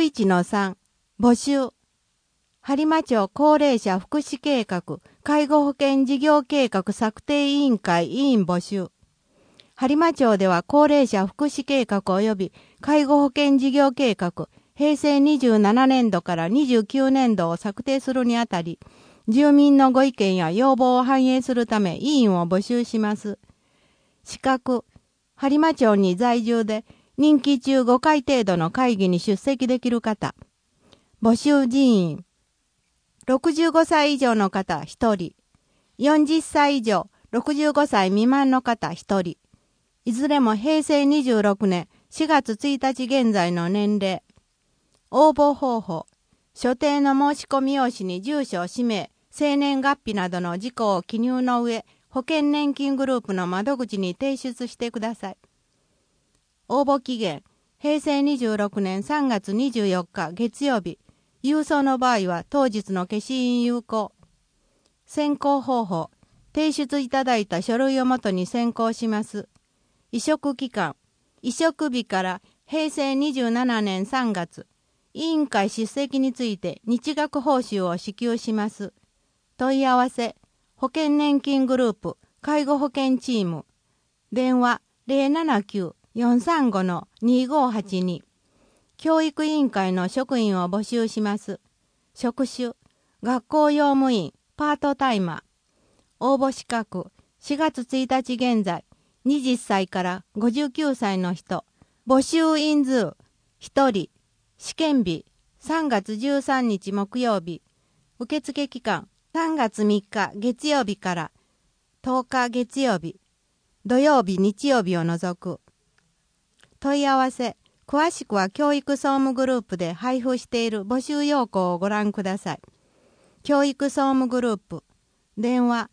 11-3 募集。播磨町高齢者福祉計画介護保険事業計画策定委員会委員募集。播磨町では高齢者福祉計画及び介護保険事業計画平成27年度から29年度を策定するにあたり、住民のご意見や要望を反映するため委員を募集します。資格、播磨町に在住で任期中5回程度の会議に出席できる方。募集人員。65歳以上の方1人。40歳以上、65歳未満の方1人。いずれも平成26年4月1日現在の年齢。応募方法。所定の申し込み用紙に住所、氏名、生年月日などの事項を記入の上、保険年金グループの窓口に提出してください。応募期限。平成26年3月24日月曜日。郵送の場合は当日の消印有効。選考方法。提出いただいた書類をもとに選考します。移植期間。移植日から平成27年3月。委員会出席について日額報酬を支給します。問い合わせ。保険年金グループ介護保険チーム。電話079-435-2582。教育委員会の職員を募集します。職種、学校用務員、パートタイマー。応募資格、4月1日現在、20歳から59歳の人。募集人数、1人。試験日、3月13日木曜日。受付期間、3月3日月曜日から10日月曜日。土曜日、日曜日を除く。問い合わせ。詳しくは教育総務グループで配布している募集要項をご覧ください。教育総務グループ。電話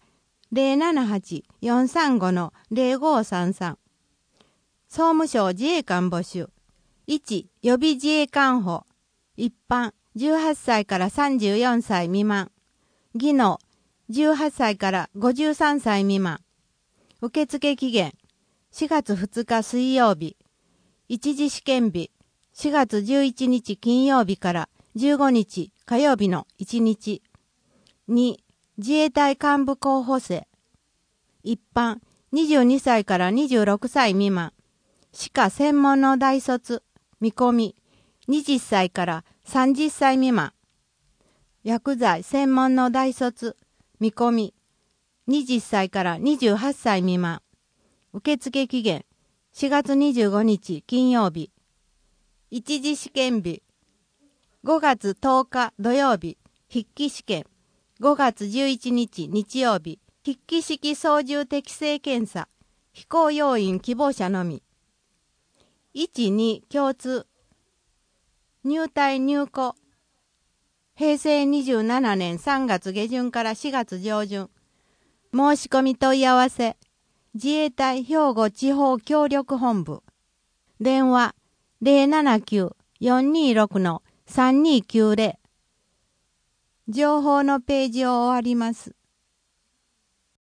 078-435-0533。総務省自衛官募集。1、予備自衛官法。一般、18歳から34歳未満。技能、18歳から53歳未満。受付期限、4月2日水曜日。一次試験日、4月11日金曜日から15日火曜日の1日。2、自衛隊幹部候補生。一般、22歳から26歳未満。歯科専門の大卒、見込み、20歳から30歳未満。薬剤専門の大卒、見込み、20歳から28歳未満。受付期限、4月25日金曜日。一次試験日。5月10日土曜日。筆記試験。5月11日日曜日。筆記式操縦適正検査。飛行要員希望者のみ。1、2共通。入隊入庫。平成27年3月下旬から4月上旬。申し込み問い合わせ。自衛隊兵庫地方協力本部。電話079-426-3290。情報のページを終わります。